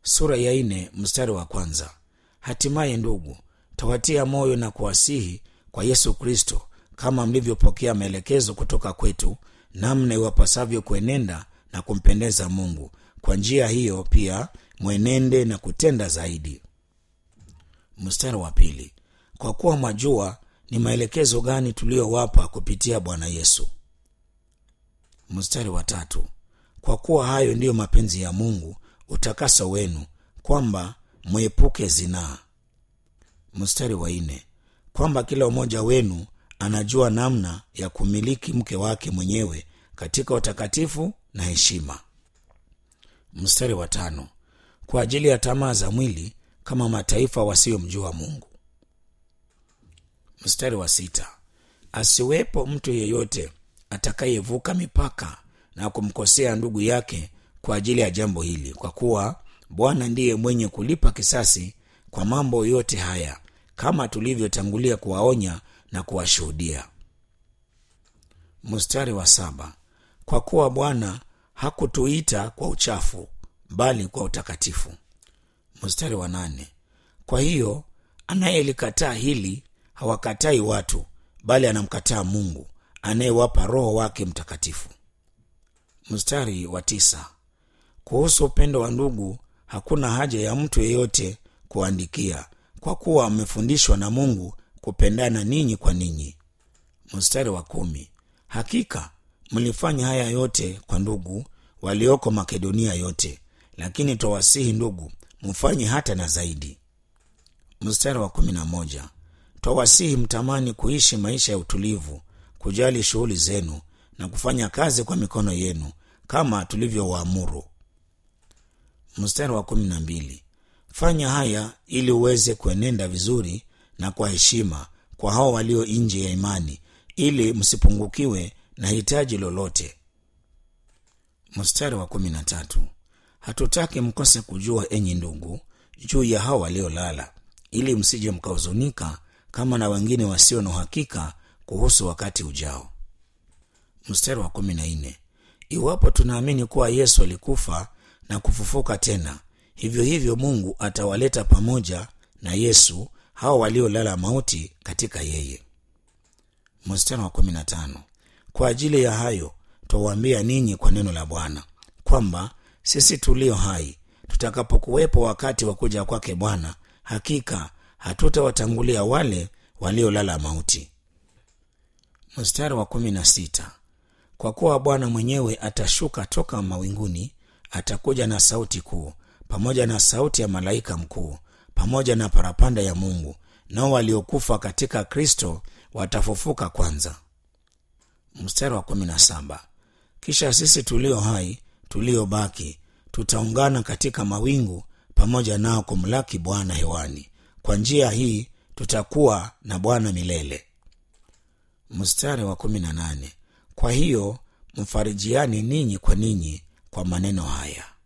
sura ya 4 mstari wa 1. Hatimaye ndugu, tawatia moyo na kuwasihi kwa Yesu Kristo, kama mlivyopokea maelekezo kutoka kwetu, namna iwapasavyo kuenenda na kumpendeza Mungu. Kwa njia hiyo pia mwenende na kutenda zaidi. Mstari wa 2. Kwa kuwa mwajua ni maelekezo gani tuliyowapa kupitia Bwana Yesu. Mstari wa 3. Kwa kuwa hayo ndiyo mapenzi ya Mungu, utakaso wenu, kwamba mwepuke zinaa. Mstari wa 4. Kwamba kila mmoja wenu anajua namna ya kumiliki mke wake mwenyewe katika utakatifu na heshima. Mstari wa 5. Kwa ajili ya tamaa za mwili, kama mataifa wasiomjua Mungu. Mstari wa 6. Asiwepo mtu yeyote atakayevuka mipaka na kumkosea ndugu yake kwa ajili ya jambo hili, kwa kuwa Bwana ndiye mwenye kulipa kisasi kwa mambo yote haya, kama tulivyotangulia kuwaonya na kuwashuhudia. Mstari wa 7. Kwa kuwa Bwana hakutuita kwa uchafu, bali kwa utakatifu. Mstari wa 8. Kwa hiyo anayelikataa hili hawakatai watu, bali anamkataa Mungu anayewapa Roho wake Mtakatifu. Mstari wa 9. Kuhusu upendo wa ndugu, hakuna haja ya mtu yeyote kuandikia, kwa kuwa mmefundishwa na Mungu kupendana ninyi kwa ninyi. Mstari wa 10. Hakika mlifanya haya yote kwa ndugu walioko Makedonia yote, lakini twawasihi ndugu, mfanye hata na zaidi. Mstari wa 11. Twawasihi mtamani kuishi maisha ya utulivu, kujali shughuli zenu na kufanya kazi kwa mikono yenu kama tulivyowaamuru. Mstari wa 12. Fanya haya ili uweze kuenenda vizuri na kwa heshima kwa hao walio nje ya imani, ili msipungukiwe na hitaji lolote. Mstari wa 13. Hatutaki mkose kujua, enyi ndugu, juu ya hao waliolala, ili msije mkahuzunika kama na wengine wasio na uhakika kuhusu wakati ujao. Mstari wa 14. Iwapo tunaamini kuwa Yesu alikufa na kufufuka tena, hivyo hivyo Mungu atawaleta pamoja na Yesu hao waliolala mauti katika yeye. Mstari wa 15. Kwa ajili ya hayo twawaambia ninyi kwa neno la Bwana, kwamba sisi tulio hai tutakapokuwepo wakati wa kuja kwake Bwana, hakika hatutawatangulia wale waliolala mauti. Mstari wa 16. Kwa kuwa Bwana mwenyewe atashuka toka mawinguni, atakuja na sauti kuu, pamoja na sauti ya malaika mkuu, pamoja na parapanda ya Mungu, nao waliokufa katika Kristo watafufuka kwanza. Mstari wa 17. Kisha sisi tulio hai tuliobaki tutaungana katika mawingu pamoja nao kumlaki Bwana hewani. Kwa njia hii tutakuwa na Bwana milele. Mstari wa 18. Kwa hiyo mfarijiani ninyi kwa ninyi kwa maneno haya.